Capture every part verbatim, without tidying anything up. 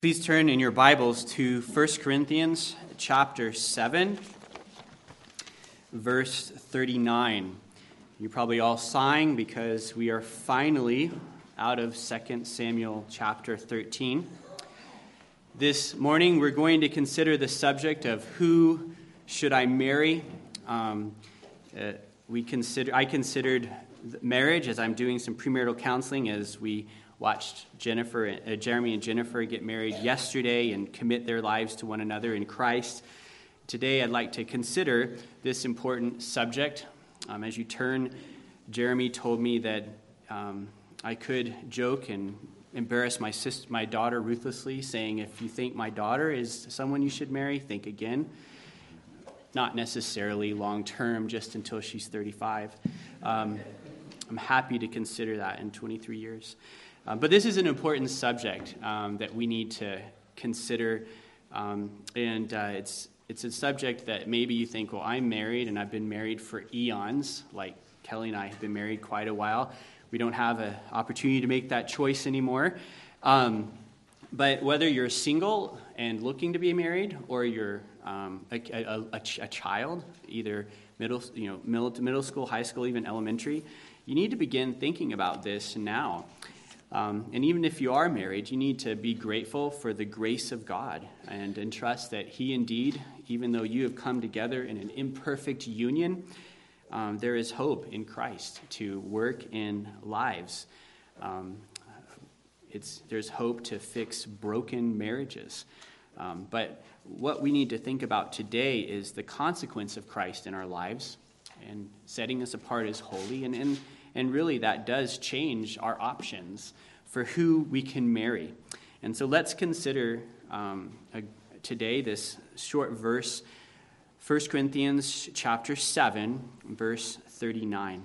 Please turn in your Bibles to First Corinthians chapter seven, verse thirty-nine. You're probably all sighing because we are finally out of Second Samuel chapter thirteen. This morning we're going to consider the subject of who should I marry. Um, uh, we consider I considered marriage as I'm doing some premarital counseling as we watched Jennifer, uh, Jeremy and Jennifer get married yesterday and commit their lives to one another in Christ. Today I'd like to consider this important subject. Um, as you turn, Jeremy told me that um, I could joke and embarrass my sister, my daughter ruthlessly, saying, if you think my daughter is someone you should marry, think again. Not necessarily long-term, just until she's thirty-five. Um, I'm happy to consider that in twenty-three years. Uh, but this is an important subject um, that we need to consider, um, and uh, it's it's a subject that maybe you think, well, I'm married, and I've been married for eons, like Kelly and I have been married quite a while. We don't have an opportunity to make that choice anymore. Um, but whether you're single and looking to be married, or you're um, a, a, a, a child, either middle, you know, middle, middle school, high school, even elementary, you need to begin thinking about this now. Um, and even if you are married, you need to be grateful for the grace of God and entrust that He indeed, even though you have come together in an imperfect union, um, there is hope in Christ to work in lives. Um, it's there's hope to fix broken marriages. Um, but what we need to think about today is the consequence of Christ in our lives and setting us apart as holy, and and And really, that does change our options for who we can marry. And so let's consider um, a, today this short verse, First Corinthians chapter seven, verse thirty-nine.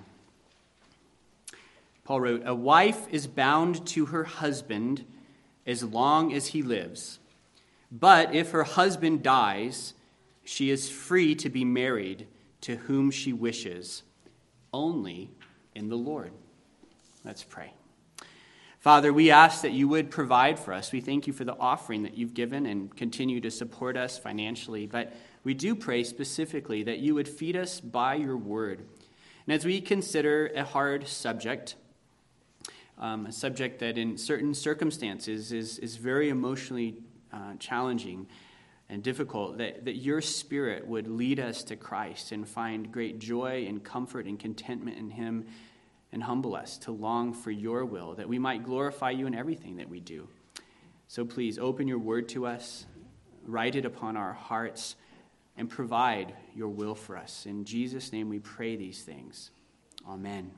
Paul wrote, "A wife is bound to her husband as long as he lives. But if her husband dies, she is free to be married to whom she wishes, only in the Lord." Let's pray. Father, we ask that you would provide for us. We thank you for the offering that you've given and continue to support us financially. But we do pray specifically that you would feed us by your word. And as we consider a hard subject, um, a subject that in certain circumstances is, is very emotionally uh, challenging and difficult, that, that your Spirit would lead us to Christ and find great joy and comfort and contentment in him, and humble us to long for your will, that we might glorify you in everything that we do. So please open your word to us, write it upon our hearts, and provide your will for us. In Jesus' name we pray these things. Amen.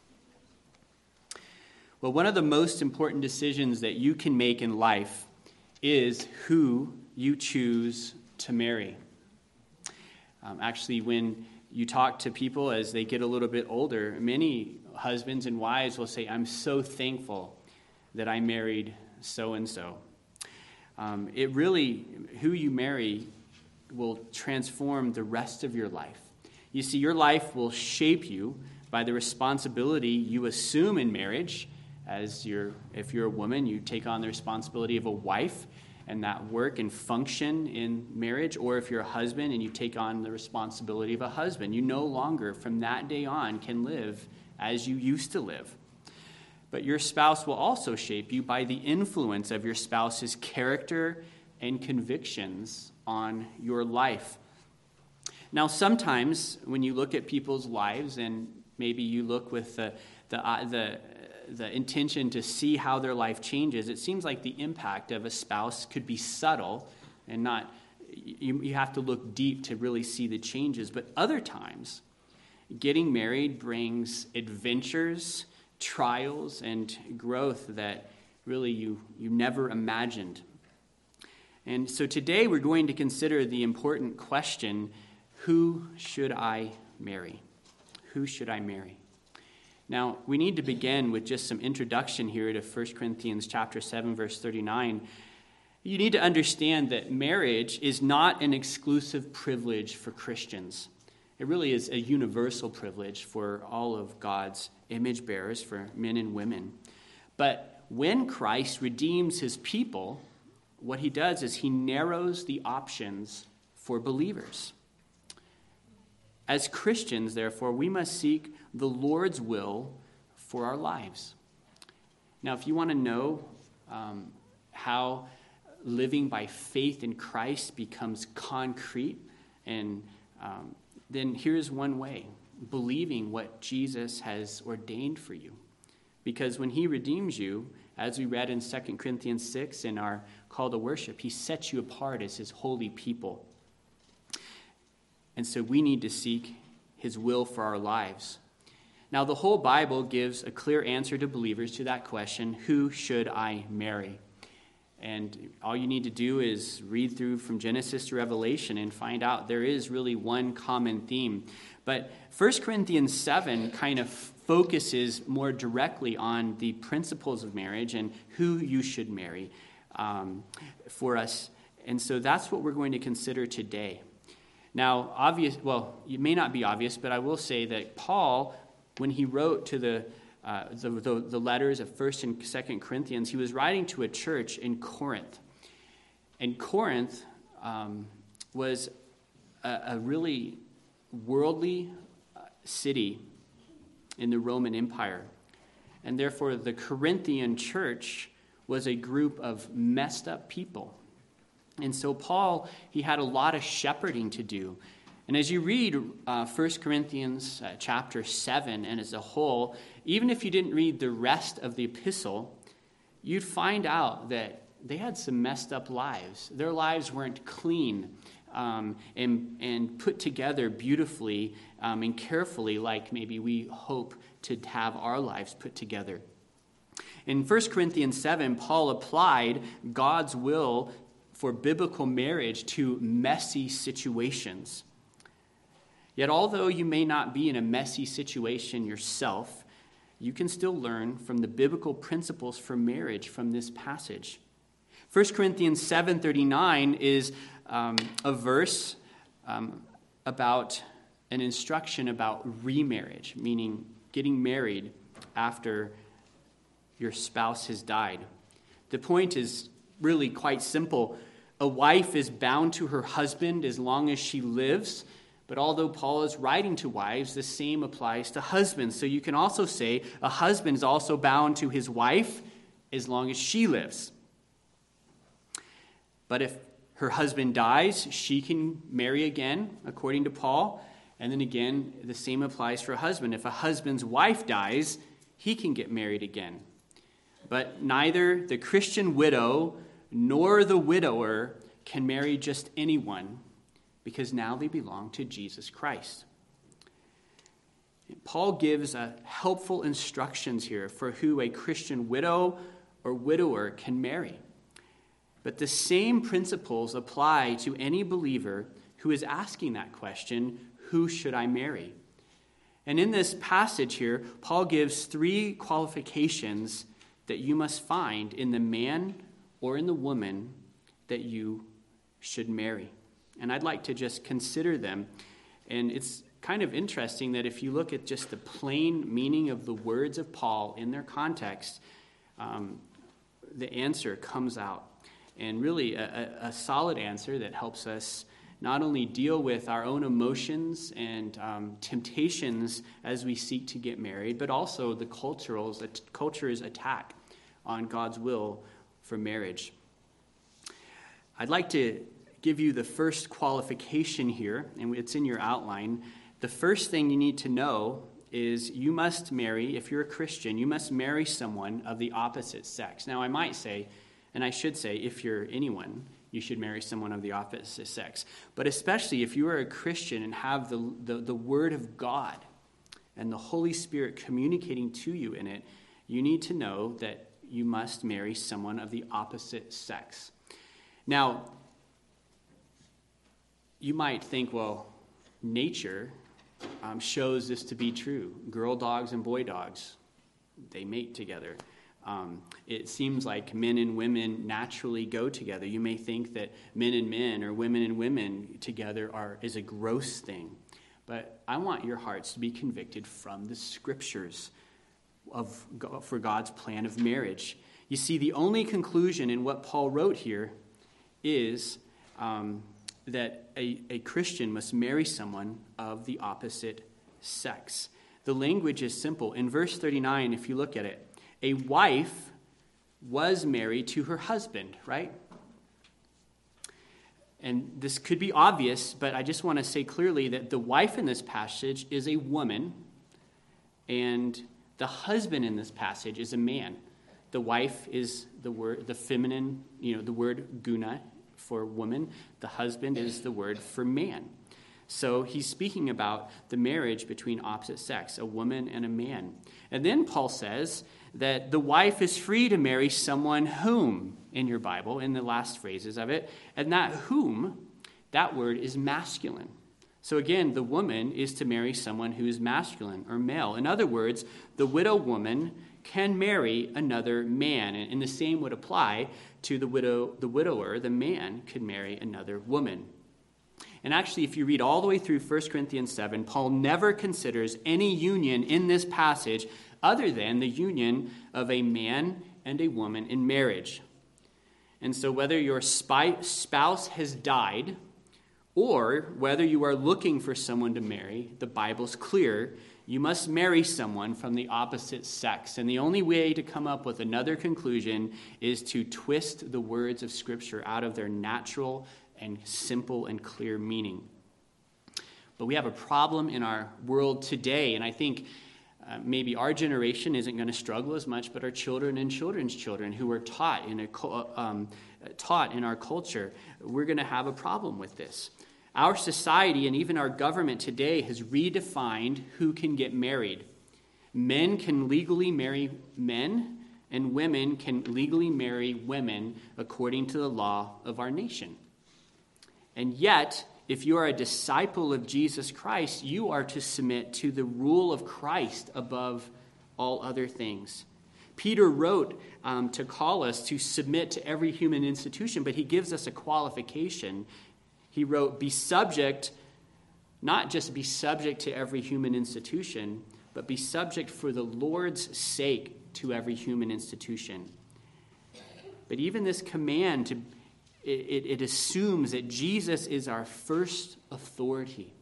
Well, one of the most important decisions that you can make in life is who you choose to marry. Um, actually, when you talk to people as they get a little bit older, many husbands and wives will say, "I'm so thankful that I married so-and-so." Um, it really, who you marry will transform the rest of your life. You see, your life will shape you by the responsibility you assume in marriage. As you're, if you're a woman, you take on the responsibility of a wife, and that work and function in marriage. Or if you're a husband and you take on the responsibility of a husband, you no longer from that day on can live as you used to live. But your spouse will also shape you by the influence of your spouse's character and convictions on your life. Now, sometimes when you look at people's lives, and maybe you look with the the uh, the the intention to see how their life changes, it seems like the impact of a spouse could be subtle and not, you, you have to look deep to really see the changes. But other times, getting married brings adventures, trials, and growth that really you, you never imagined. And so today we're going to consider the important question, who should I marry? Who should I marry? Now, we need to begin with just some introduction here to First Corinthians chapter seven, verse thirty-nine. You need to understand that marriage is not an exclusive privilege for Christians. It really is a universal privilege for all of God's image bearers, for men and women. But when Christ redeems his people, what he does is he narrows the options for believers. As Christians, therefore, we must seek the Lord's will for our lives. Now, if you want to know um, how living by faith in Christ becomes concrete, and um, then here's one way: believing what Jesus has ordained for you. Because when he redeems you, as we read in Second Corinthians six in our call to worship, he sets you apart as his holy people. And so we need to seek his will for our lives. Now, the whole Bible gives a clear answer to believers to that question: who should I marry? And all you need to do is read through from Genesis to Revelation and find out there is really one common theme. But First Corinthians seven kind of focuses more directly on the principles of marriage and who you should marry um, for us. And so that's what we're going to consider today. Now, obvious, well, it may not be obvious, but I will say that Paul, when he wrote to the uh, the, the, the letters of First and Second Corinthians, he was writing to a church in Corinth. And Corinth um, was a, a really worldly city in the Roman Empire. And therefore, the Corinthian church was a group of messed up people. And so Paul, he had a lot of shepherding to do. And as you read uh, First Corinthians uh, chapter seven and as a whole, even if you didn't read the rest of the epistle, you'd find out that they had some messed up lives. Their lives weren't clean um, and, and put together beautifully um, and carefully like maybe we hope to have our lives put together. In First Corinthians seven, Paul applied God's will for biblical marriage to messy situations. Yet although you may not be in a messy situation yourself, you can still learn from the biblical principles for marriage from this passage. First Corinthians seven thirty-nine is um, a verse um, about an instruction about remarriage, meaning getting married after your spouse has died. The point is really quite simple. A wife is bound to her husband as long as she lives. But although Paul is writing to wives, the same applies to husbands. So you can also say a husband is also bound to his wife as long as she lives. But if her husband dies, she can marry again, according to Paul. And then again, the same applies for a husband. If a husband's wife dies, he can get married again. But neither the Christian widow nor the widower can marry just anyone, because now they belong to Jesus Christ. Paul gives a helpful instructions here for who a Christian widow or widower can marry. But the same principles apply to any believer who is asking that question, who should I marry? And in this passage here, Paul gives three qualifications that you must find in the man or in the woman that you should marry. And I'd like to just consider them. And it's kind of interesting that if you look at just the plain meaning of the words of Paul in their context, um, the answer comes out. And really a, a, a solid answer that helps us not only deal with our own emotions and um, temptations as we seek to get married, but also the cultural's, culture's attack on God's will for marriage. I'd like to give you the first qualification here, and it's in your outline. The first thing you need to know is you must marry, if you're a Christian, you must marry someone of the opposite sex. Now, I might say, and I should say, if you're anyone, you should marry someone of the opposite sex. But especially if you are a Christian and have the, the, the Word of God and the Holy Spirit communicating to you in it, you need to know that you must marry someone of the opposite sex. Now, you might think, well, nature um, shows this to be true. Girl dogs and boy dogs, they mate together. Um, it seems like men and women naturally go together. You may think that men and men or women and women together are is a gross thing. But I want your hearts to be convicted from the Scriptures of for God's plan of marriage. You see, the only conclusion in what Paul wrote here is um, that a, a Christian must marry someone of the opposite sex. The language is simple. In verse thirty-nine, if you look at it, a wife was married to her husband, right? And this could be obvious, but I just want to say clearly that the wife in this passage is a woman, and the husband in this passage is a man. The wife is the word, the feminine, you know, the word guna for woman. The husband is the word for man. So he's speaking about the marriage between opposite sex, a woman and a man. And then Paul says that the wife is free to marry someone whom, in your Bible, in the last phrases of it, and that whom, that word is masculine. So again, the woman is to marry someone who is masculine or male. In other words, the widow woman can marry another man, and the same would apply to the widow, the widower. The man could marry another woman. And actually, if you read all the way through First Corinthians seven, Paul never considers any union in this passage other than the union of a man and a woman in marriage. And so whether your spy, spouse has died or whether you are looking for someone to marry, the Bible's clear. You must marry someone from the opposite sex. And the only way to come up with another conclusion is to twist the words of Scripture out of their natural and simple and clear meaning. But we have a problem in our world today, and I think uh, maybe our generation isn't going to struggle as much, but our children and children's children who are taught in a um, taught in our culture, we're going to have a problem with this. Our society and even our government today has redefined who can get married. Men can legally marry men, and women can legally marry women according to the law of our nation. And yet, if you are a disciple of Jesus Christ, you are to submit to the rule of Christ above all other things. Peter wrote um, to call us to submit to every human institution, but he gives us a qualification. He wrote, be subject, not just be subject to every human institution, but be subject for the Lord's sake to every human institution. But even this command to It, it assumes that Jesus is our first authority.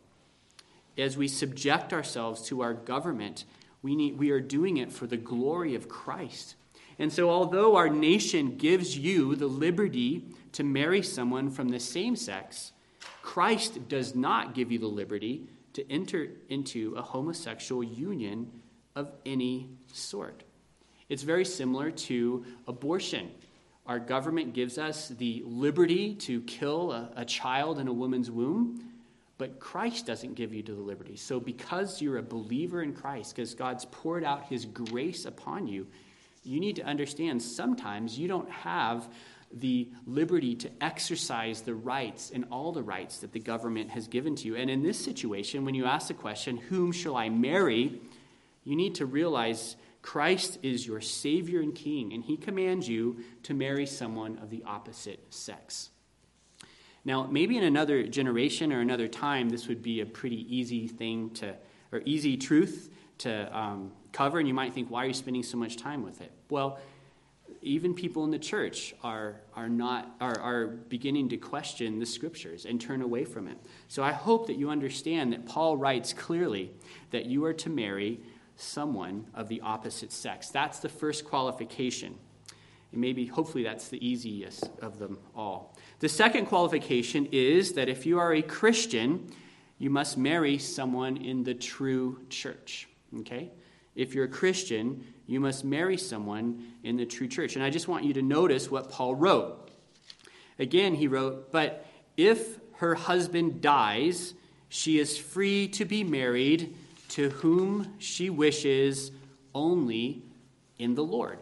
As we subject ourselves to our government, we need, we are doing it for the glory of Christ. And so although our nation gives you the liberty to marry someone from the same sex, Christ does not give you the liberty to enter into a homosexual union of any sort. It's very similar to abortion. Our government gives us the liberty to kill a, a child in a woman's womb, but Christ doesn't give you the liberty. So because you're a believer in Christ, because God's poured out his grace upon you, you need to understand sometimes you don't have the liberty to exercise the rights and all the rights that the government has given to you. And in this situation, when you ask the question, whom shall I marry? You need to realize Christ is your Savior and King, and he commands you to marry someone of the opposite sex. Now, maybe in another generation or another time, this would be a pretty easy thing to, or easy truth to um, cover, and you might think, why are you spending so much time with it? Well, even people in the church are are not are, are beginning to question the Scriptures and turn away from it. So I hope that you understand that Paul writes clearly that you are to marry someone of the opposite sex. That's the first qualification. And maybe, hopefully, that's the easiest of them all. The second qualification is that if you are a Christian, you must marry someone in the true church. Okay? If you're a Christian, you must marry someone in the true church. And I just want you to notice what Paul wrote. Again, he wrote, but if her husband dies, she is free to be married to whom she wishes, only in the Lord.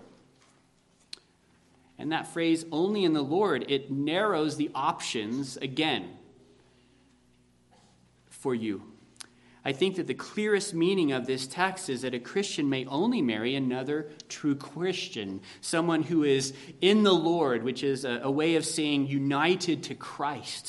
And that phrase, only in the Lord, it narrows the options again for you. I think that the clearest meaning of this text is that a Christian may only marry another true Christian, someone who is in the Lord, which is a, a way of saying united to Christ.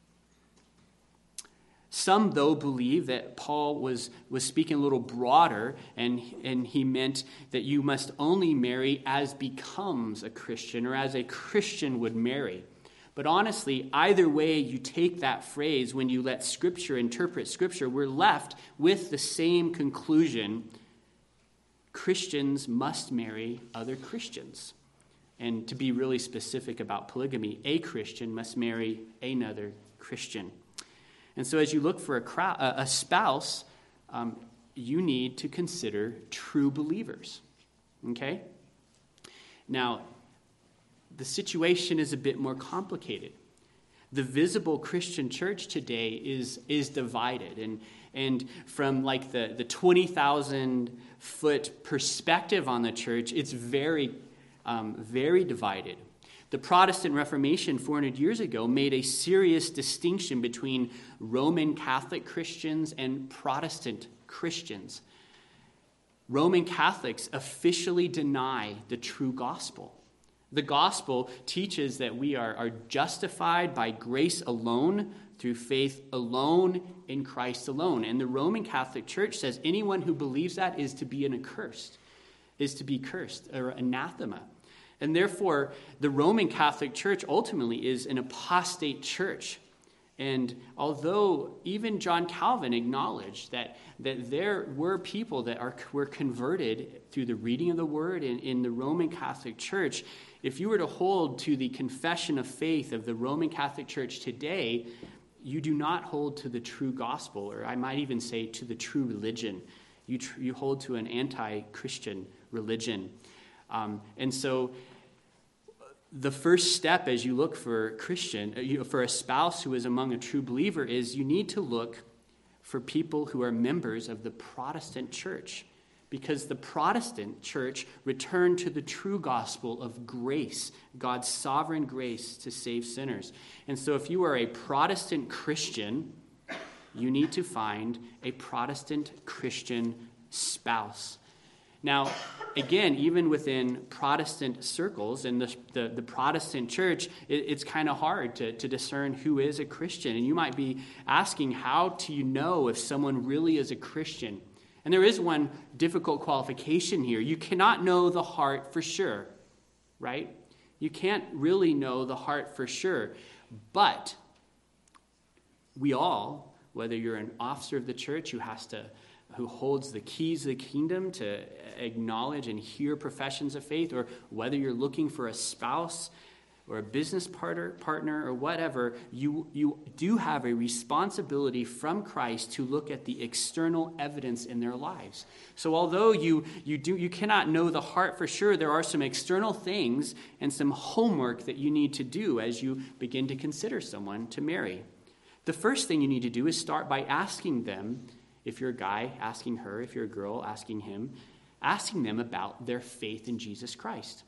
Some, though, believe that Paul was, was speaking a little broader, and, and he meant that you must only marry as becomes a Christian, or as a Christian would marry. But honestly, either way you take that phrase, when you let Scripture interpret Scripture, we're left with the same conclusion. Christians must marry other Christians. And to be really specific about polygamy, a Christian must marry another Christian. And so as you look for a, crowd, a spouse, um, you need to consider true believers. Okay? Now, the situation is a bit more complicated. The visible Christian church today is is divided. And, and from like the, the twenty thousand foot perspective on the church, it's very, um, very divided. The Protestant Reformation four hundred years ago made a serious distinction between Roman Catholic Christians and Protestant Christians. Roman Catholics officially deny the true gospel. The gospel teaches that we are, are justified by grace alone, through faith alone, in Christ alone. And the Roman Catholic Church says anyone who believes that is to be an accursed, is to be cursed, or anathema. And therefore, the Roman Catholic Church ultimately is an apostate church. And although even John Calvin acknowledged that, that there were people that are were converted through the reading of the word in, in the Roman Catholic Church, if you were to hold to the confession of faith of the Roman Catholic Church today, you do not hold to the true gospel, or I might even say to the true religion. You, tr- you hold to an anti-Christian religion. Um, and so the first step as you look for a Christian, you know, for a spouse who is among a true believer, is you need to look for people who are members of the Protestant church, because the Protestant church returned to the true gospel of grace, God's sovereign grace to save sinners. And so if you are a Protestant Christian, you need to find a Protestant Christian spouse. Now, again, even within Protestant circles and the, the, the Protestant church, it, it's kind of hard to, to discern who is a Christian. And you might be asking, how do you know if someone really is a Christian? And there is one difficult qualification here. You cannot know the heart for sure, right? You can't really know the heart for sure. But we all, whether you're an officer of the church who has to who holds the keys of the kingdom to acknowledge and hear professions of faith, or whether you're looking for a spouse or a business partner, partner or whatever, you, you do have a responsibility from Christ to look at the external evidence in their lives. So although you, you, do, you cannot know the heart for sure, there are some external things and some homework that you need to do as you begin to consider someone to marry. The first thing you need to do is start by asking them, if you're a guy, asking her, if you're a girl, asking him, asking them about their faith in Jesus Christ.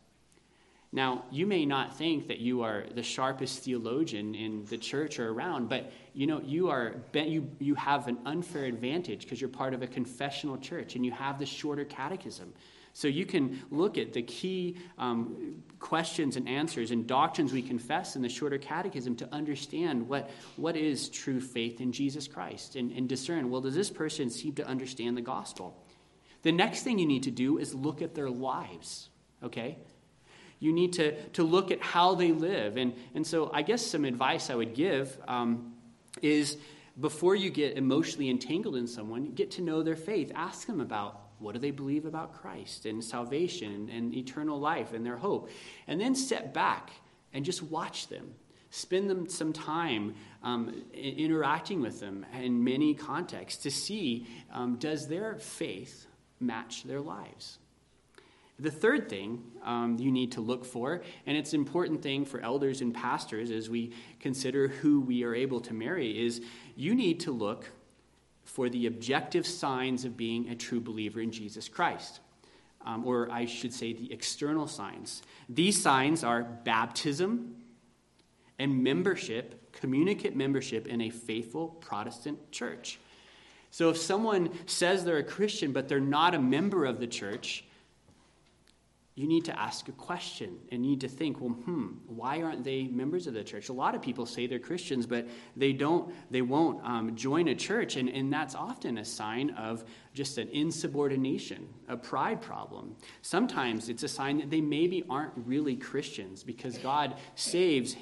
Now, you may not think that you are the sharpest theologian in the church or around, but you know you are you you have an unfair advantage because you're part of a confessional church and you have the shorter catechism. So you can look at the key um, questions and answers and doctrines we confess in the shorter catechism to understand what, what is true faith in Jesus Christ, and, and discern, well, does this person seem to understand the gospel? The next thing you need to do is look at their lives, okay? You need to, to look at how they live. And, and so I guess some advice I would give um, is before you get emotionally entangled in someone, get to know their faith. Ask them about what do they believe about Christ and salvation and eternal life and their hope. And then step back and just watch them. Spend them some time um, interacting with them in many contexts to see, um, does their faith match their lives? The third thing um, you need to look for, and it's an important thing for elders and pastors as we consider who we are able to marry, is you need to look for the objective signs of being a true believer in Jesus Christ. Um, or I should say the external signs. These signs are baptism and membership, communicate membership in a faithful Protestant church. So if someone says they're a Christian but they're not a member of the church, you need to ask a question and need to think, well, hmm, why aren't they members of the church? A lot of people say they're Christians, but they don't, they won't um, join a church, and, and that's often a sign of just an insubordination, a pride problem. Sometimes it's a sign that they maybe aren't really Christians because God saves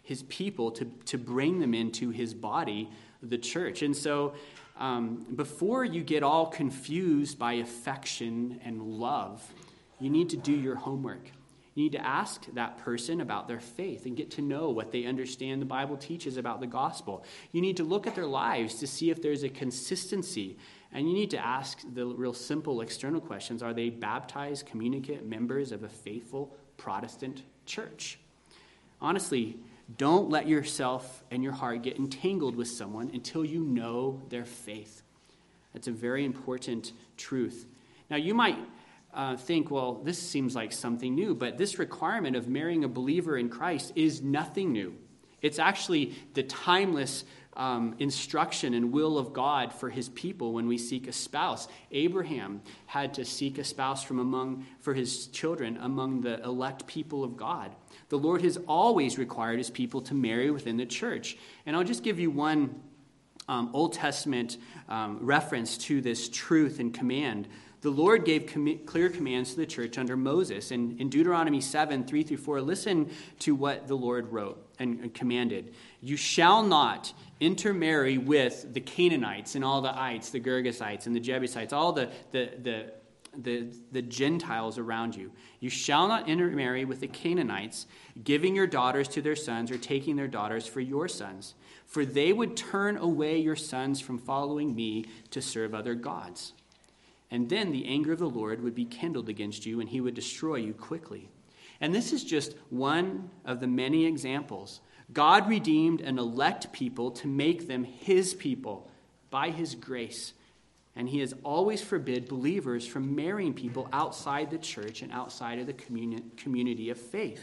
his people, to, to bring them into his body, the church. And so um, before you get all confused by affection and love, you need to do your homework. You need to ask that person about their faith and get to know what they understand the Bible teaches about the gospel. You need to look at their lives to see if there's a consistency. And you need to ask the real simple external questions. Are they baptized, communicant members of a faithful Protestant church? Honestly, don't let yourself and your heart get entangled with someone until you know their faith. That's a very important truth. Now, you might uh, think, well, this seems like something new, but this requirement of marrying a believer in Christ is nothing new. It's actually the timeless um, instruction and will of God for his people when we seek a spouse. Abraham had to seek a spouse from among, for his children among the elect people of God. The Lord has always required his people to marry within the church. And I'll just give you one um, Old Testament um, reference to this truth and command. The Lord gave com- clear commands to the church under Moses. And in Deuteronomy seven, three through four, listen to what the Lord wrote and, and commanded. You shall not intermarry with the Canaanites and all the ites, the Girgasites and the Jebusites, all the, the, the, the, the Gentiles around you. You shall not intermarry with the Canaanites, giving your daughters to their sons or taking their daughters for your sons. For they would turn away your sons from following me to serve other gods. And then the anger of the Lord would be kindled against you, and he would destroy you quickly. And this is just one of the many examples. God redeemed an elect people to make them his people by his grace. And he has always forbid believers from marrying people outside the church and outside of the communi- community of faith.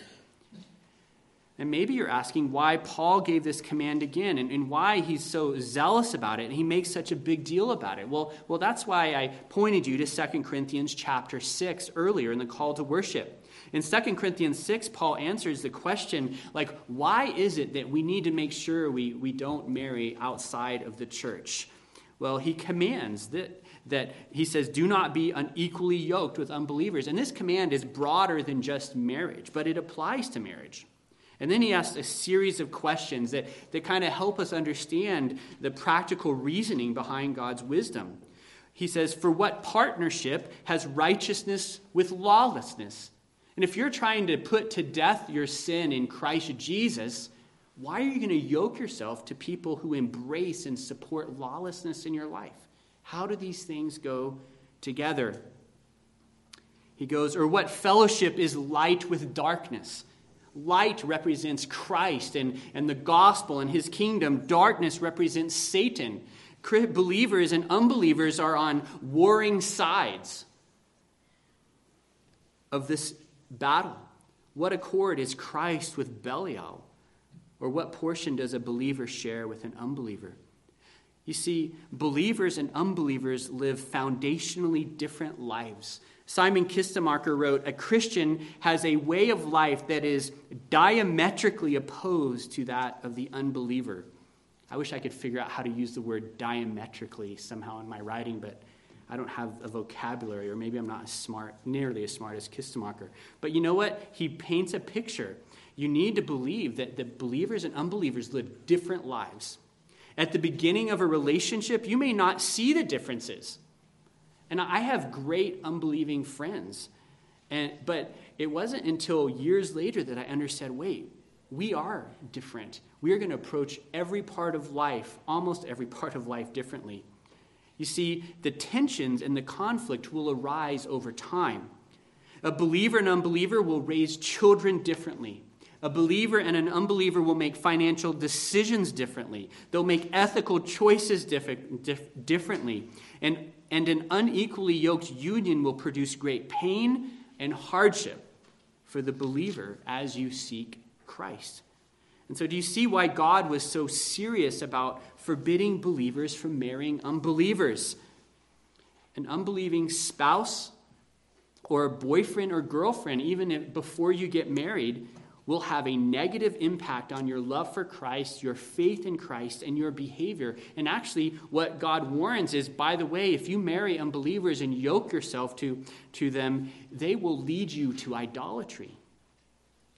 And maybe you're asking why Paul gave this command again and, and why he's so zealous about it and he makes such a big deal about it. Well, well, that's why I pointed you to Second Corinthians chapter six earlier in the call to worship. In Second Corinthians six, Paul answers the question, like, why is it that we need to make sure we, we don't marry outside of the church? Well, he commands that, that he says, do not be unequally yoked with unbelievers. And this command is broader than just marriage, but it applies to marriage. And then he asks a series of questions that, that kind of help us understand the practical reasoning behind God's wisdom. He says, for what partnership has righteousness with lawlessness? And if you're trying to put to death your sin in Christ Jesus, why are you going to yoke yourself to people who embrace and support lawlessness in your life? How do these things go together? He goes, or what fellowship is light with darkness? Light represents Christ and, and the gospel and his kingdom. Darkness represents Satan. Believers and unbelievers are on warring sides of this battle. What accord is Christ with Belial? Or what portion does a believer share with an unbeliever? You see, believers and unbelievers live foundationally different lives. Simon Kistemacher wrote, a Christian has a way of life that is diametrically opposed to that of the unbeliever. I wish I could figure out how to use the word diametrically somehow in my writing, but I don't have a vocabulary, or maybe I'm not as smart, nearly as smart as Kistemacher. But you know what? He paints a picture. You need to believe that the believers and unbelievers live different lives. At the beginning of a relationship, you may not see the differences. And I have great unbelieving friends. And but it wasn't until years later that I understood, wait, we are different. We are going to approach every part of life, almost every part of life, differently. You see, the tensions and the conflict will arise over time. A believer and unbeliever will raise children differently. A believer and an unbeliever will make financial decisions differently. They'll make ethical choices diff- diff- differently. And, and an unequally yoked union will produce great pain and hardship for the believer as you seek Christ. And so do you see why God was so serious about forbidding believers from marrying unbelievers? An unbelieving spouse or a boyfriend or girlfriend, even if before you get married, will have a negative impact on your love for Christ, your faith in Christ, and your behavior. And actually, what God warns is, by the way, if you marry unbelievers and yoke yourself to, to them, they will lead you to idolatry.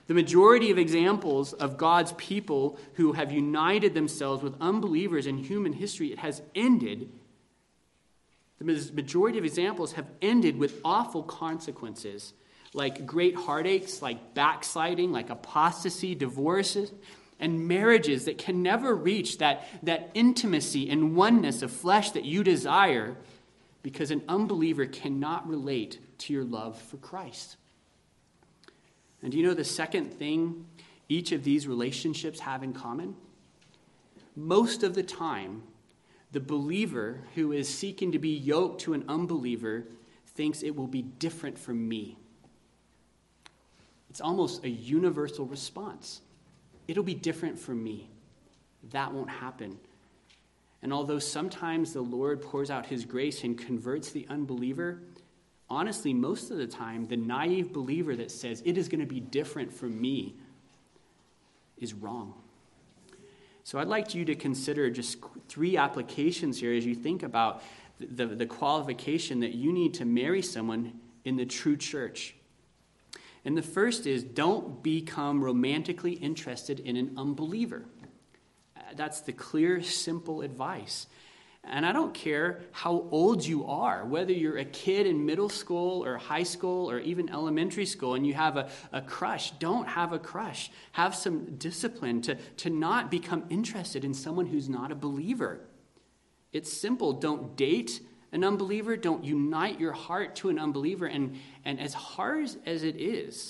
The majority of examples of God's people who have united themselves with unbelievers in human history, it has ended, the majority of examples have ended with awful consequences, like great heartaches, like backsliding, like apostasy, divorces, and marriages that can never reach that, that intimacy and oneness of flesh that you desire, because an unbeliever cannot relate to your love for Christ. And do you know the second thing each of these relationships have in common? Most of the time, the believer who is seeking to be yoked to an unbeliever thinks it will be different from me. It's almost a universal response. It'll be different from me. That won't happen. And although sometimes the Lord pours out his grace and converts the unbeliever, honestly, most of the time, the naive believer that says it is going to be different from me is wrong. So I'd like you to consider just three applications here as you think about the, the, the qualification that you need to marry someone in the true church. And the first is, don't become romantically interested in an unbeliever. That's the clear, simple advice. And I don't care how old you are, whether you're a kid in middle school or high school or even elementary school and you have a, a crush, don't have a crush. Have some discipline to, to not become interested in someone who's not a believer. It's simple. Don't date an unbeliever. Don't unite your heart to an unbeliever. And, and as hard as it is,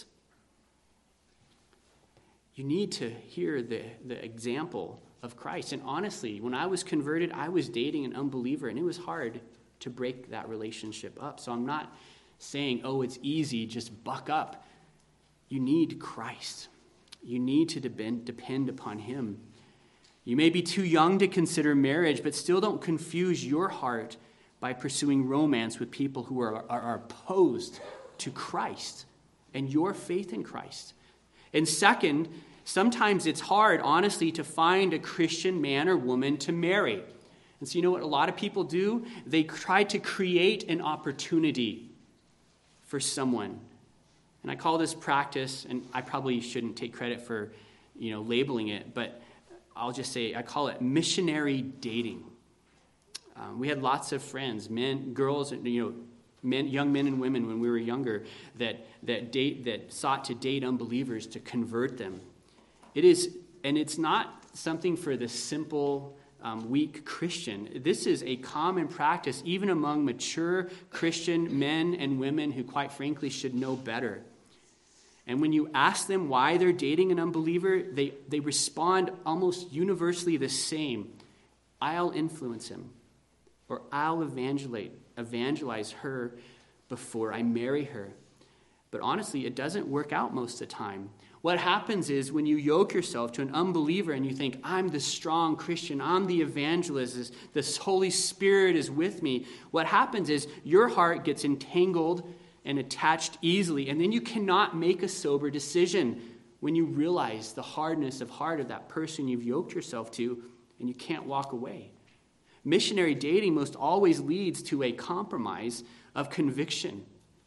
you need to hear the, the example of Christ. And honestly, when I was converted, I was dating an unbeliever, and it was hard to break that relationship up. So I'm not saying, oh, it's easy, just buck up. You need Christ. You need to depend, depend upon him. You may be too young to consider marriage, but still don't confuse your heart by pursuing romance with people who are, are, are opposed to Christ and your faith in Christ. And second, sometimes it's hard, honestly, to find a Christian man or woman to marry. And so you know what a lot of people do? They try to create an opportunity for someone. And I call this practice, and I probably shouldn't take credit for, you know, labeling it, but I'll just say I call it missionary dating. Um, we had lots of friends, men, girls, you know, men, young men and women when we were younger that that date that sought to date unbelievers to convert them. It is, and it's not something for the simple, um, weak Christian. This is a common practice even among mature Christian men and women who, quite frankly, should know better. And when you ask them why they're dating an unbeliever, they, they respond almost universally the same. I'll influence him, or I'll evangelize, evangelize her before I marry her. But honestly, it doesn't work out most of the time. What happens is when you yoke yourself to an unbeliever and you think, I'm the strong Christian, I'm the evangelist, this Holy Spirit is with me, what happens is your heart gets entangled and attached easily, and then you cannot make a sober decision when you realize the hardness of heart of that person you've yoked yourself to, and you can't walk away. Missionary dating most always leads to a compromise of conviction.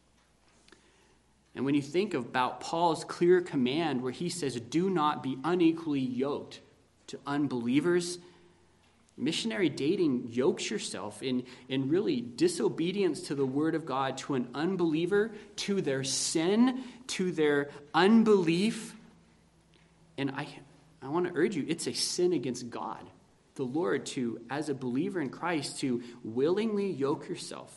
And when you think about Paul's clear command where he says, do not be unequally yoked to unbelievers, missionary dating yokes yourself in, in really disobedience to the word of God to an unbeliever, to their sin, to their unbelief. And I, I want to urge you, it's a sin against God, the Lord, to, as a believer in Christ, to willingly yoke yourself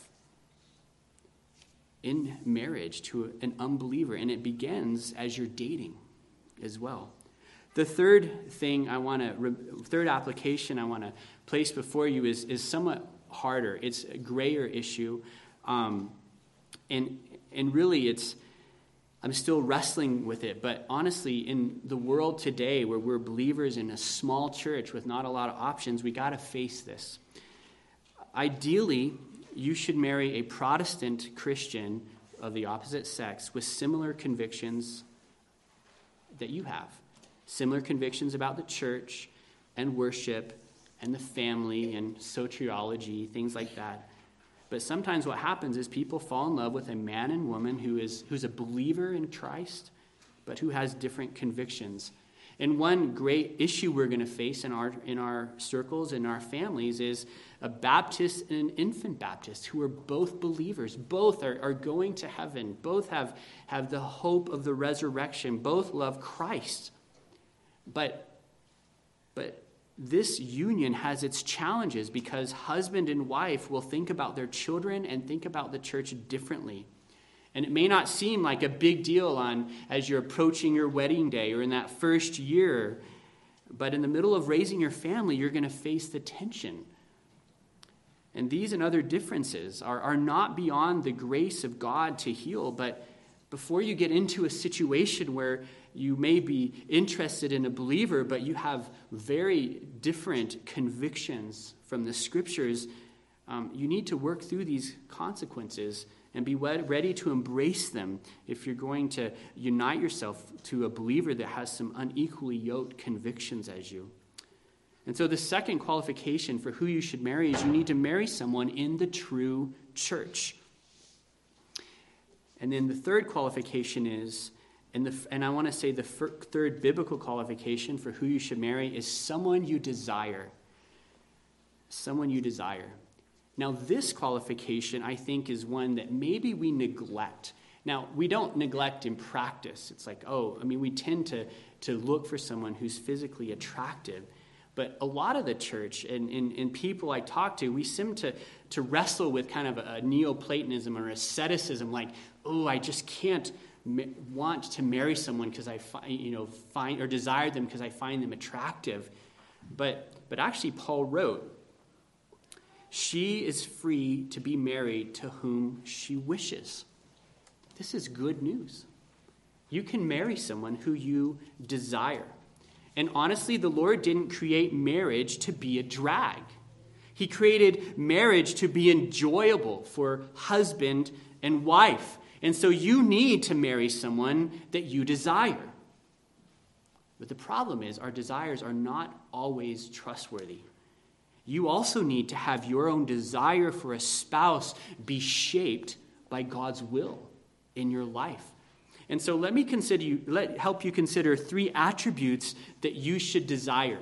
in marriage to an unbeliever, and it begins as you're dating as well. The third thing I want to, third application I want to place before you is, is somewhat harder. It's a grayer issue, um, and and really it's, I'm still wrestling with it, but honestly, in the world today where we're believers in a small church with not a lot of options, we got to face this. Ideally, you should marry a Protestant Christian of the opposite sex with similar convictions that you have. Similar convictions about the church and worship and the family and soteriology, things like that. But sometimes what happens is people fall in love with a man and woman who is who's a believer in Christ, but who has different convictions. And one great issue we're going to face in our in our circles, in our families, is a Baptist and an infant Baptist who are both believers. Both are, are going to heaven. Both have, have the hope of the resurrection. Both love Christ. But, but this union has its challenges because husband and wife will think about their children and think about the church differently. And it may not seem like a big deal on as you're approaching your wedding day or in that first year, but in the middle of raising your family, you're going to face the tension. And these and other differences are, are not beyond the grace of God to heal, but before you get into a situation where you may be interested in a believer, but you have very different convictions from the scriptures, um, you need to work through these consequences and be ready to embrace them if you're going to unite yourself to a believer that has some unequally yoked convictions as you. And so the second qualification for who you should marry is you need to marry someone in the true church. And then the third qualification is, and, the, and I want to say the fir- third biblical qualification for who you should marry is someone you desire. Someone you desire. Now, this qualification, I think, is one that maybe we neglect. Now, we don't neglect in practice. It's like, oh, I mean, we tend to, to look for someone who's physically attractive. But a lot of the church and, and, and people I talk to, we seem to, to wrestle with kind of a, a Neoplatonism or asceticism, like, oh, I just can't ma- want to marry someone because I fi- you know, find or desire them because I find them attractive. But but actually, Paul wrote, she is free to be married to whom she wishes. This is good news. You can marry someone who you desire. And honestly, the Lord didn't create marriage to be a drag. He created marriage to be enjoyable for husband and wife. And so you need to marry someone that you desire. But the problem is our desires are not always trustworthy. You also need to have your own desire for a spouse be shaped by God's will in your life. And so let me consider you, let help you consider three attributes that you should desire.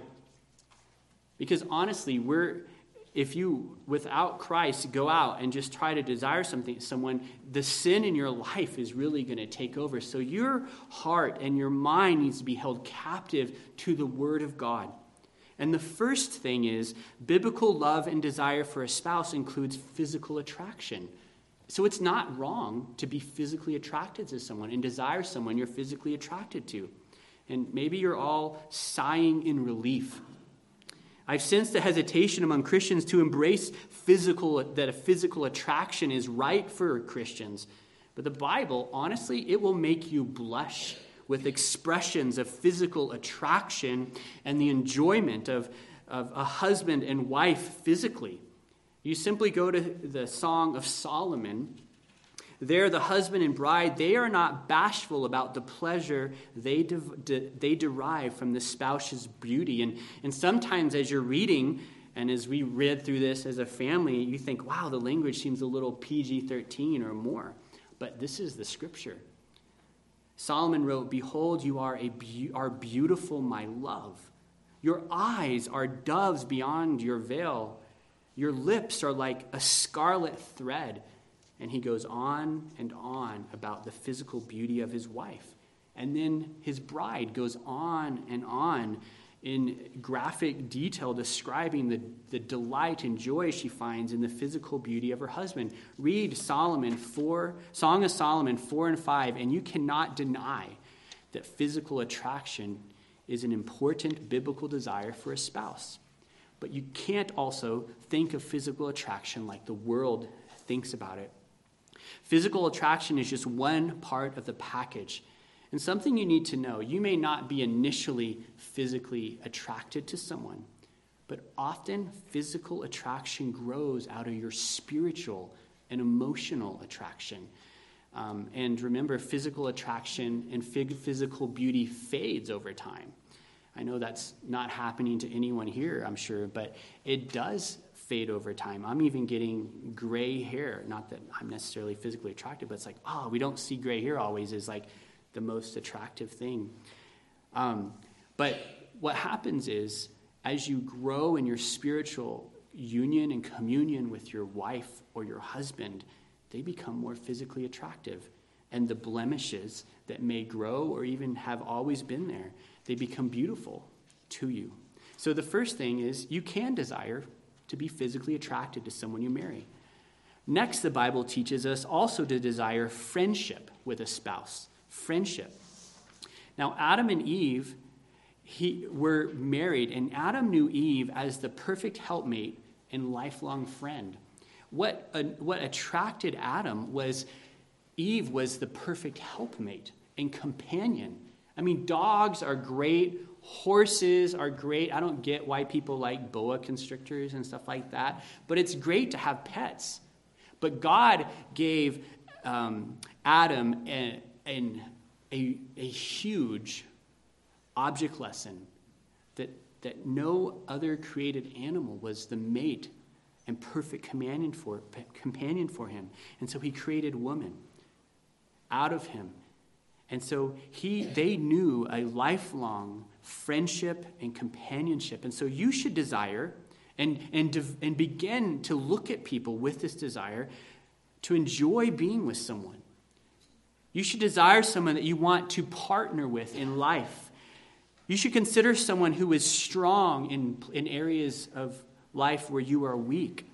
Because honestly, we're if you without Christ go out and just try to desire something someone, the sin in your life is really going to take over. So your heart and your mind needs to be held captive to the word of God. And the first thing is, biblical love and desire for a spouse includes physical attraction. So it's not wrong to be physically attracted to someone and desire someone you're physically attracted to. And maybe you're all sighing in relief. I've sensed a hesitation among Christians to embrace physical, that a physical attraction is right for Christians. But the Bible, honestly, it will make you blush with expressions of physical attraction and the enjoyment of, of a husband and wife physically. You simply go to the Song of Solomon. There, the husband and bride, they are not bashful about the pleasure they de- de- they derive from the spouse's beauty. And, and sometimes as you're reading, and as we read through this as a family, you think, wow, the language seems a little P G thirteen or more. But this is the scripture. Solomon wrote, "Behold, you are a be- are beautiful, my love. Your eyes are doves beyond your veil. Your lips are like a scarlet thread." And he goes on and on about the physical beauty of his wife. And then his bride goes on and on in graphic detail describing the, the delight and joy she finds in the physical beauty of her husband. Read Solomon four, Song of Solomon four and five, and you cannot deny that physical attraction is an important biblical desire for a spouse. But you can't also think of physical attraction like the world thinks about it. Physical attraction is just one part of the package. And something you need to know, you may not be initially physically attracted to someone, but often physical attraction grows out of your spiritual and emotional attraction. Um, and remember, physical attraction and physical beauty fades over time. I know that's not happening to anyone here, I'm sure, but it does fade over time. I'm even getting gray hair. Not that I'm necessarily physically attracted, but it's like, oh, we don't see gray hair always. Is like the most attractive thing. Um, but what happens is, as you grow in your spiritual union and communion with your wife or your husband, they become more physically attractive. And the blemishes that may grow or even have always been there, they become beautiful to you. So the first thing is, you can desire to be physically attracted to someone you marry. Next, the Bible teaches us also to desire friendship with a spouse. Friendship. Now, Adam and Eve he, were married, and Adam knew Eve as the perfect helpmate and lifelong friend. What, uh, what attracted Adam was Eve was the perfect helpmate and companion. I mean, dogs are great. Horses are great. I don't get why people like boa constrictors and stuff like that, but it's great to have pets. But God gave um, Adam a, a, a, a huge object lesson that, that no other created animal was the mate and perfect companion for, companion for him. And so he created woman out of him. And so he, they knew a lifelong friendship and companionship. And so you should desire and, and, and begin to look at people with this desire to enjoy being with someone. You should desire someone that you want to partner with in life. You should consider someone who is strong in, in areas of life where you are weak.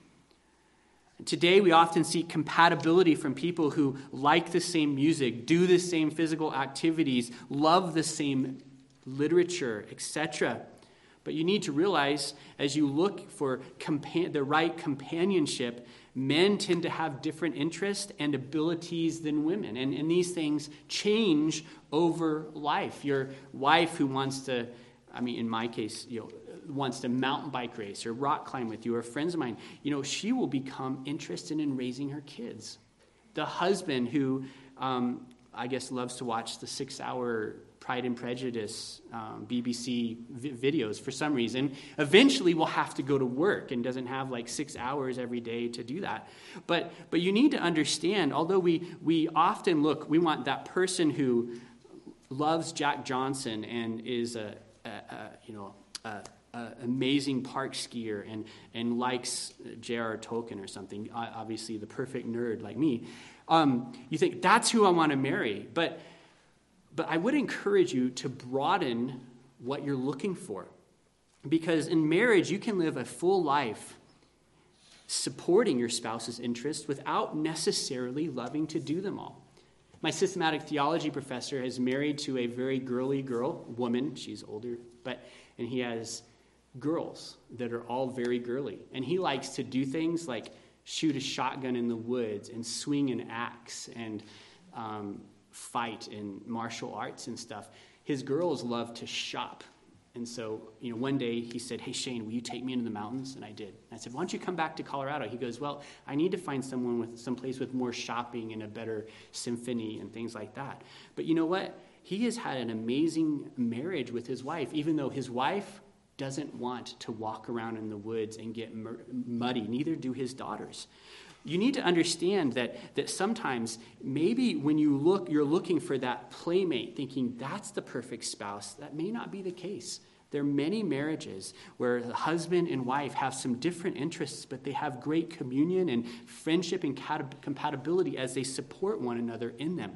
Today, we often seek compatibility from people who like the same music, do the same physical activities, love the same literature, et cetera. But you need to realize, as you look for compa- the right companionship, men tend to have different interests and abilities than women. And, and these things change over life. Your wife who wants to, I mean, in my case, you know, wants to mountain bike race or rock climb with you, or friends of mine, you know, she will become interested in raising her kids. The husband who, um, I guess, loves to watch the six-hour Pride and Prejudice um, B B C vi- videos for some reason, eventually will have to go to work and doesn't have like six hours every day to do that. But but you need to understand, although we we often look, we want that person who loves Jack Johnson and is a, a, a you know a, a amazing park skier and and likes J R R Tolkien or something, obviously the perfect nerd like me. Um, you think that's who I want to marry, but. But I would encourage you to broaden what you're looking for. Because in marriage, you can live a full life supporting your spouse's interests without necessarily loving to do them all. My systematic theology professor is married to a very girly girl, woman, she's older, but and he has girls that are all very girly. And he likes to do things like shoot a shotgun in the woods and swing an axe and um, fight in martial arts and stuff. His girls love to shop. And so, you know, one day he said, "Hey, Shane, will you take me into the mountains?" And I did. And I said, "Why don't you come back to Colorado?" He goes, "Well, I need to find someone with some place with more shopping and a better symphony and things like that." But you know what? He has had an amazing marriage with his wife, even though his wife doesn't want to walk around in the woods and get mur- muddy. Neither do his daughters. You need to understand that that sometimes maybe when you look, you're looking for that playmate, thinking that's the perfect spouse. That may not be the case. There are many marriages where the husband and wife have some different interests, but they have great communion and friendship and compatibility as they support one another in them.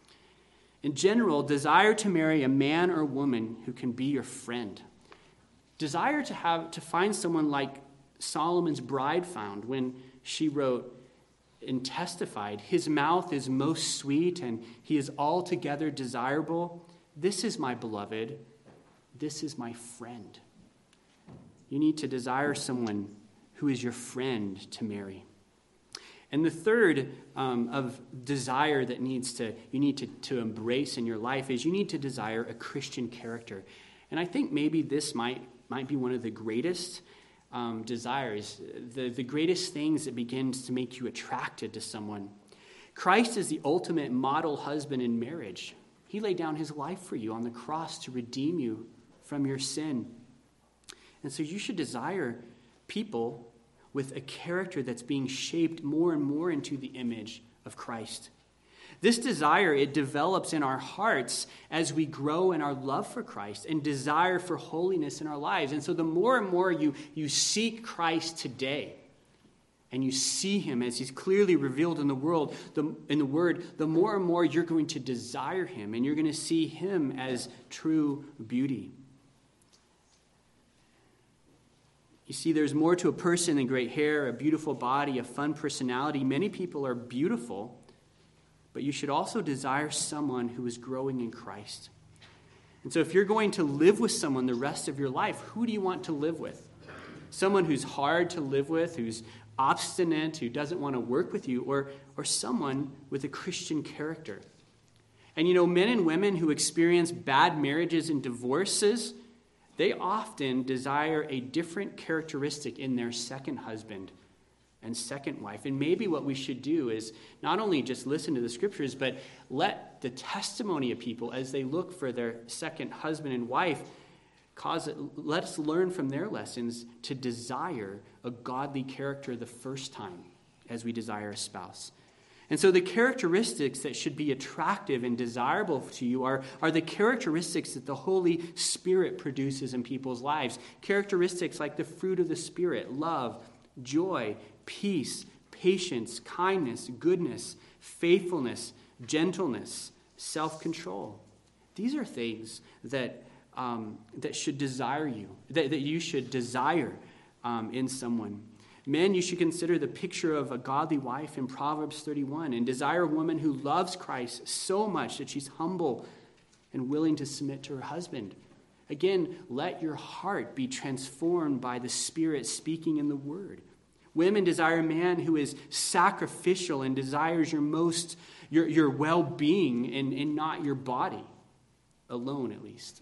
In general, desire to marry a man or woman who can be your friend. Desire to have to find someone like Solomon's bride found when she wrote and testified, "His mouth is most sweet and he is altogether desirable. This is my beloved. This is my friend." You need to desire someone who is your friend to marry. And the third um, of desire that needs to you need to, to embrace in your life is you need to desire a Christian character. And I think maybe this might might be one of the greatest Um, desires, the, the greatest things that begins to make you attracted to someone. Christ is the ultimate model husband in marriage. He laid down his life for you on the cross to redeem you from your sin. And so you should desire people with a character that's being shaped more and more into the image of Christ. This desire, it develops in our hearts as we grow in our love for Christ and desire for holiness in our lives. And so the more and more you, you seek Christ today, and you see him as he's clearly revealed in the world, the, in the word, the more and more you're going to desire him, and you're going to see him as true beauty. You see, there's more to a person than great hair, a beautiful body, a fun personality. Many people are beautiful, but you should also desire someone who is growing in Christ. And so if you're going to live with someone the rest of your life, who do you want to live with? Someone who's hard to live with, who's obstinate, who doesn't want to work with you, or, or someone with a Christian character. And you know, men and women who experience bad marriages and divorces, they often desire a different characteristic in their second husband and second wife. And maybe what we should do is not only just listen to the scriptures, but let the testimony of people as they look for their second husband and wife, cause it, let us learn from their lessons to desire a godly character the first time as we desire a spouse. And so the characteristics that should be attractive and desirable to you are, are the characteristics that the Holy Spirit produces in people's lives. Characteristics like the fruit of the Spirit, love, joy, peace, patience, kindness, goodness, faithfulness, gentleness, self-control. These are things that um, that should desire you, that, that you should desire um, in someone. Men, you should consider the picture of a godly wife in Proverbs thirty-one and desire a woman who loves Christ so much that she's humble and willing to submit to her husband. Again, let your heart be transformed by the Spirit speaking in the Word. Women desire a man who is sacrificial and desires your most, your, your well-being and, and not your body, alone at least.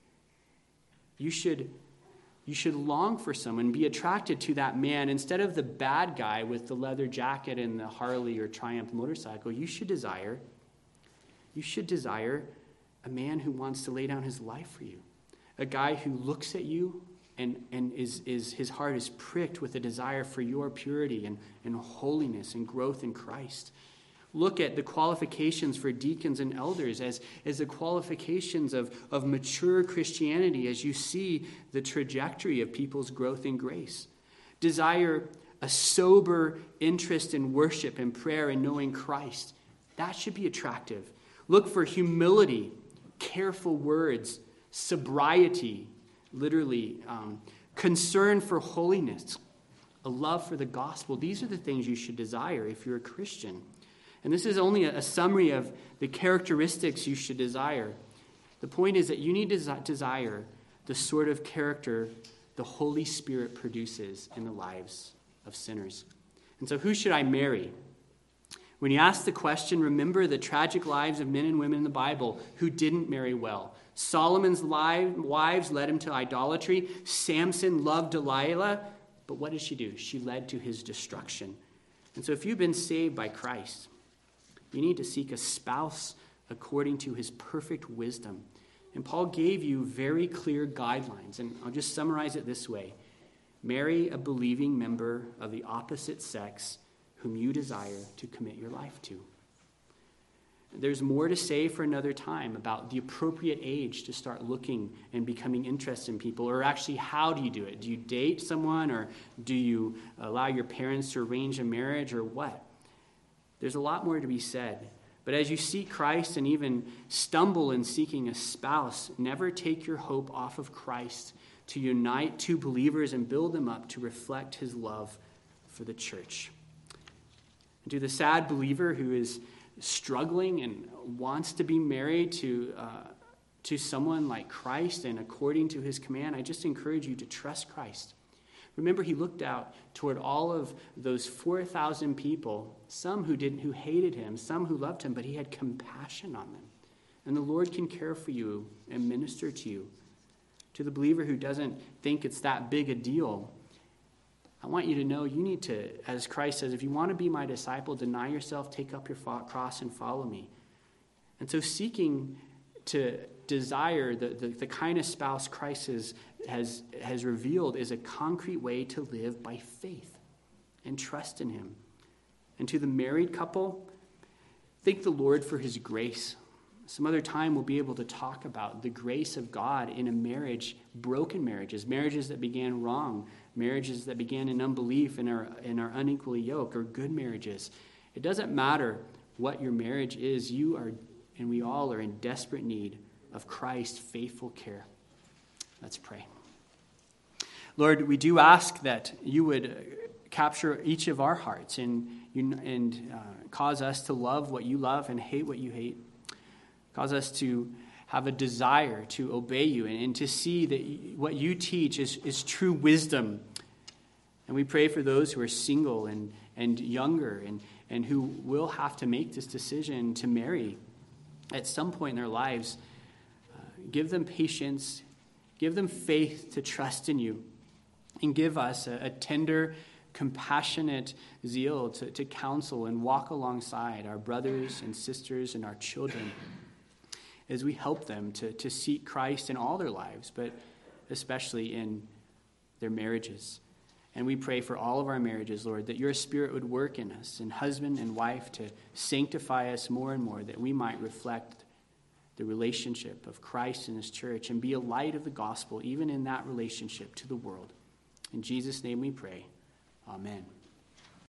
You should, you should long for someone, be attracted to that man. Instead of the bad guy with the leather jacket and the Harley or Triumph motorcycle, you should desire, you should desire a man who wants to lay down his life for you. A guy who looks at you and, and is, is his heart is pricked with a desire for your purity and, and holiness and growth in Christ. Look at the qualifications for deacons and elders as, as the qualifications of, of mature Christianity as you see the trajectory of people's growth in grace. Desire a sober interest in worship and prayer and knowing Christ. That should be attractive. Look for humility, careful words, sobriety, literally, um, concern for holiness, a love for the gospel. These are the things you should desire if you're a Christian. And this is only a, a summary of the characteristics you should desire. The point is that you need to desi- desire the sort of character the Holy Spirit produces in the lives of sinners. And so who should I marry? When you ask the question, remember the tragic lives of men and women in the Bible who didn't marry well. Solomon's wives led him to idolatry. Samson loved Delilah, but what did she do? She led to his destruction. And so if you've been saved by Christ, you need to seek a spouse according to his perfect wisdom. And Paul gave you very clear guidelines, and I'll just summarize it this way. Marry a believing member of the opposite sex whom you desire to commit your life to. There's more to say for another time about the appropriate age to start looking and becoming interested in people, or actually how do you do it? Do you date someone, or do you allow your parents to arrange a marriage, or what? There's a lot more to be said. But as you seek Christ and even stumble in seeking a spouse, never take your hope off of Christ to unite two believers and build them up to reflect his love for the church. And to the sad believer who is struggling and wants to be married to uh, to someone like Christ and according to his command, I just encourage you to trust Christ. Remember, he looked out toward all of those four thousand people, some who didn't, who hated him, some who loved him, but he had compassion on them. And the Lord can care for you and minister to you. To the believer who doesn't think it's that big a deal, I want you to know you need to, as Christ says, if you want to be my disciple, deny yourself, take up your cross, and follow me. And so seeking to desire the, the, the kind of spouse Christ has, has, has revealed is a concrete way to live by faith and trust in him. And to the married couple, thank the Lord for his grace. Some other time we'll be able to talk about the grace of God in a marriage, broken marriages, marriages that began wrong, marriages that began in unbelief and are, and are unequally yoked, or good marriages. It doesn't matter what your marriage is, you are, and we all are in desperate need of Christ's faithful care. Let's pray. Lord, we do ask that you would capture each of our hearts and, and uh, cause us to love what you love and hate what you hate. Cause us to have a desire to obey you and, and to see that what you teach is, is true wisdom. And we pray for those who are single and, and younger and, and who will have to make this decision to marry at some point in their lives. Uh, give them patience, give them faith to trust in you, and give us a, a tender, compassionate zeal to, to counsel and walk alongside our brothers and sisters and our children as we help them to, to seek Christ in all their lives, but especially in their marriages. And we pray for all of our marriages, Lord, that your Spirit would work in us, and husband and wife, to sanctify us more and more, that we might reflect the relationship of Christ and his church and be a light of the gospel, even in that relationship, to the world. In Jesus' name we pray. Amen.